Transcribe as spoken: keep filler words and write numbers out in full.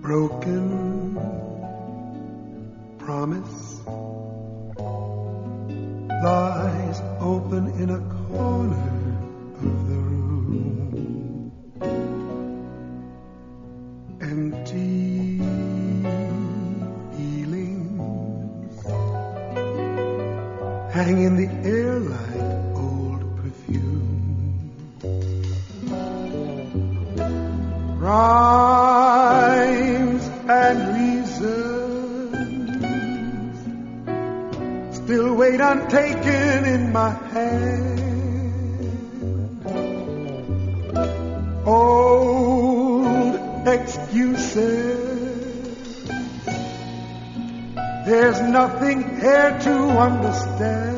broken promise lies open in a corner of the room. Empty feelings hang in the air like old perfume. Rhymes and reasons still wait untaken in my hand. Old excuses, there's nothing here to understand.